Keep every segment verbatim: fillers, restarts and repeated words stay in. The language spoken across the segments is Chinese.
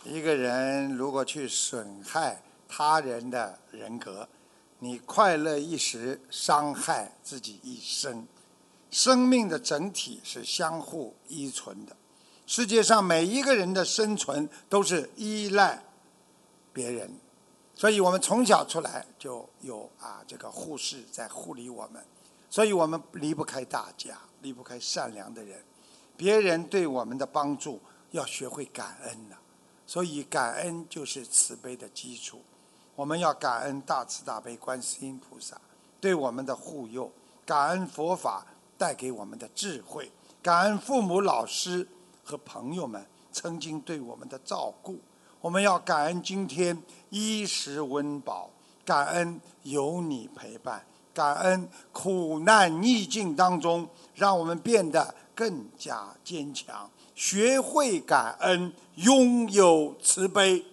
一个人如果去损害他人的人格，你快乐一时，伤害自己一生。生命的整体是相互依存的，世界上每一个人的生存都是依赖别人，所以我们从小出来就有啊这个护士在护理我们，所以我们离不开大家，离不开善良的人。别人对我们的帮助要学会感恩的，所以感恩就是慈悲的基础。我们要感恩大慈大悲观世音菩萨对我们的护佑，感恩佛法带给我们的智慧，感恩父母老师和朋友们曾经对我们的照顾。我们要感恩今天衣食温饱，感恩有你陪伴，感恩苦难逆境当中让我们变得更加坚强，学会感恩，拥有慈悲。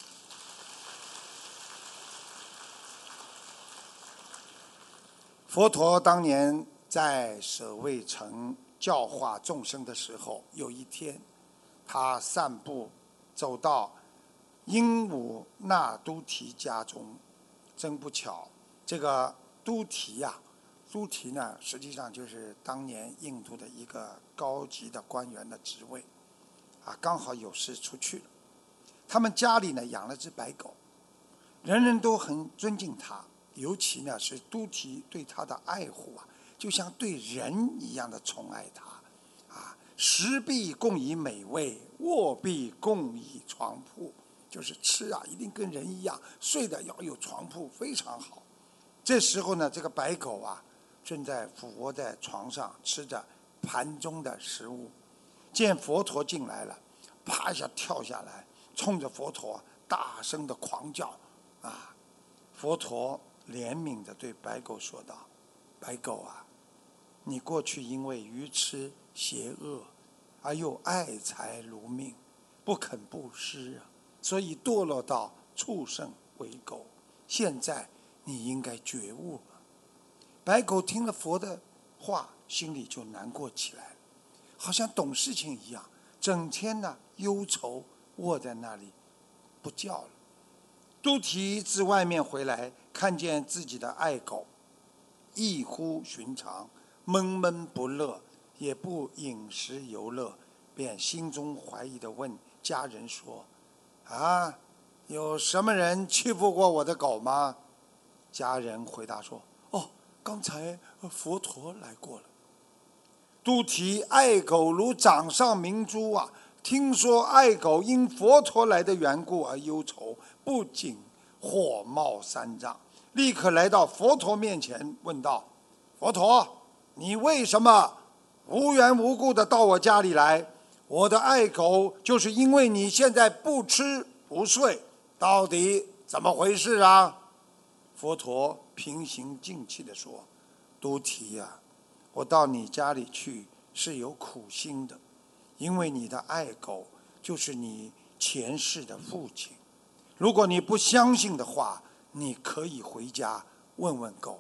佛陀当年在舍卫城教化众生的时候，有一天他散步走到鹦鹉那都提家中，真不巧，这个都提呀、啊，都提呢实际上就是当年印度的一个高级的官员的职位，啊，刚好有事出去了。他们家里呢养了只白狗，人人都很尊敬他，尤其呢是都提对他的爱护啊，就像对人一样的宠爱他。啊，食必共以美味，卧必共以床铺，就是吃啊一定跟人一样，睡的要有床铺，非常好。这时候呢，这个白狗啊正在俯卧在床上吃着盘中的食物，见佛陀进来了，啪一下跳下来，冲着佛陀大声的狂叫啊！佛陀怜悯地对白狗说道：“白狗啊，你过去因为愚痴邪恶，而又爱财如命，不肯布施啊，所以堕落到畜生为狗。现在你应该觉悟了。”白狗听了佛的话，心里就难过起来，好像懂事情一样，整天呢忧愁，卧在那里不叫了。都提自外面回来，看见自己的爱狗异乎寻常，闷闷不乐，也不饮食游乐，便心中怀疑地问家人说：“啊，有什么人欺负过我的狗吗？”家人回答说：“哦，刚才佛陀来过了。”都提爱狗如掌上明珠啊！听说爱狗因佛陀来的缘故而忧愁，不仅火冒三丈，立刻来到佛陀面前问道：“佛陀，你为什么无缘无故的到我家里来？我的爱狗就是因为你现在不吃不睡，到底怎么回事啊？”佛陀平心静气地说：“都提啊，我到你家里去是有苦心的，因为你的爱狗就是你前世的父亲。如果你不相信的话，你可以回家问问狗。”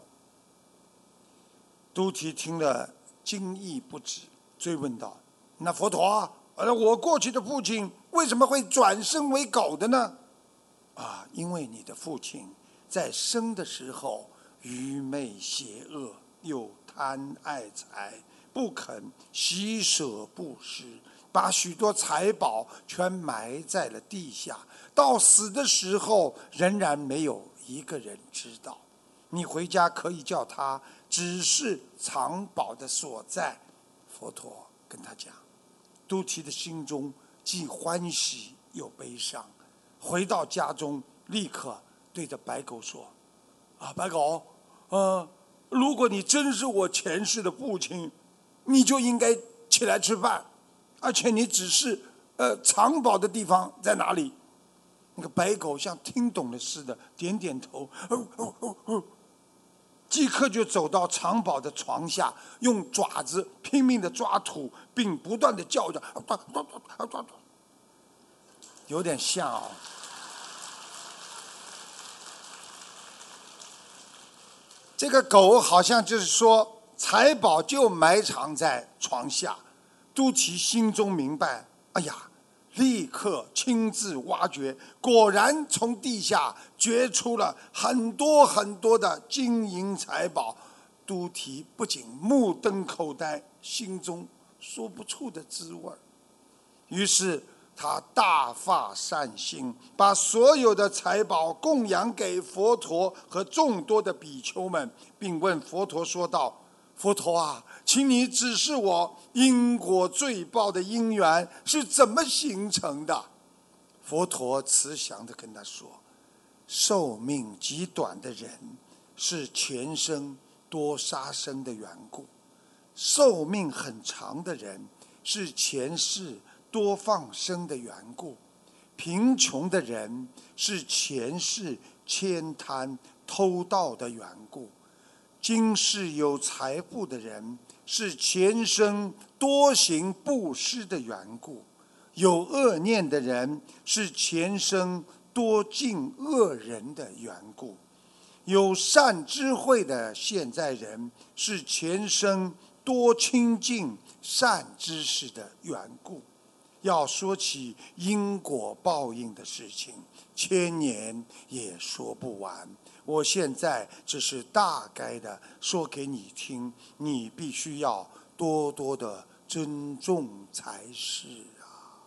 都提听了惊异不止，追问道：“那佛陀，而我过去的父亲为什么会转生为狗的呢？”啊，因为你的父亲在生的时候愚昧邪恶，又贪爱财，不肯惜舍布施，把许多财宝全埋在了地下，到死的时候仍然没有一个人知道。你回家可以叫他指示藏宝的所在。佛陀跟他讲，都提的心中既欢喜又悲伤。回到家中，立刻对着白狗说：“啊，白狗，呃，如果你真是我前世的父亲，你就应该起来吃饭，而且你只是呃藏宝的地方在哪里？”那个白狗像听懂了似的，点点头，哦哦哦哦，即刻就走到藏宝的床下，用爪子拼命地抓土，并不断地叫着，有点像哦。这个狗好像就是说，财宝就埋藏在床下。都提心中明白，哎呀， 立刻亲自挖掘，果然从地下掘出了很多很多的金银财宝。都提不仅目瞪口呆，心中说不出的滋味。于是他大发善心，把所有的财宝供养给佛陀和众多的比丘们，并问佛陀说道：佛陀啊，请你指示我因果罪报的因缘是怎么形成的。佛陀慈祥地跟他说：寿命极短的人是前生多杀生的缘故，寿命很长的人是前世多放生的缘故，贫穷的人是前世悭贪偷盗的缘故，今世有财富的人是前生多行布施的缘故，有恶念的人是前生多敬恶人的缘故，有善智慧的现在人是前生多亲近善知识的缘故。要说起因果报应的事情，千年也说不完。我现在只是大概的说给你听，你必须要多多的尊重才是啊。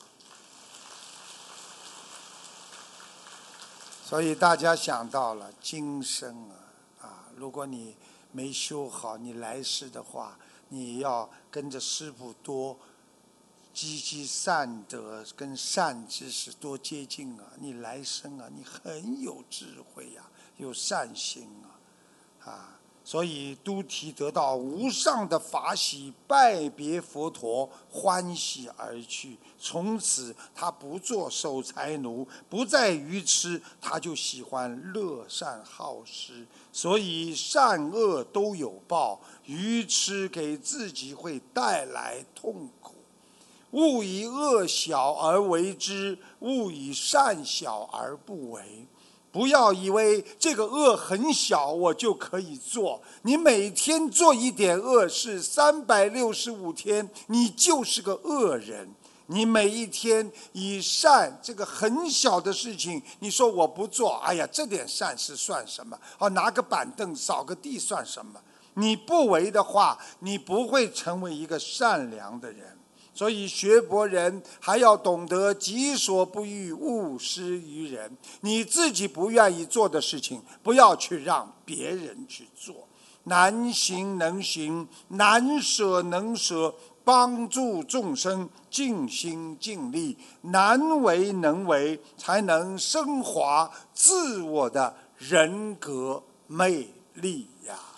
所以大家想到了今生啊，啊，如果你没修好，你来世的话，你要跟着师父多积积善德，跟善知识多接近啊！你来生啊，你很有智慧呀、啊，有善心啊，啊！所以都提得到无上的法喜，拜别佛陀，欢喜而去。从此他不做守财奴，不再愚痴，他就喜欢乐善好施。所以善恶都有报，愚痴给自己会带来痛苦。勿以恶小而为之，勿以善小而不为。不要以为这个恶很小，我就可以做。你每天做一点恶事，三百六十五天，你就是个恶人。你每一天以善这个很小的事情，你说我不做，哎呀，这点善事算什么？哦，拿个板凳扫个地算什么？你不为的话，你不会成为一个善良的人。所以学佛人还要懂得己所不欲，勿施于人。你自己不愿意做的事情，不要去让别人去做。难行能行，难舍能舍，帮助众生尽心尽力，难为能为，才能升华自我的人格魅力呀。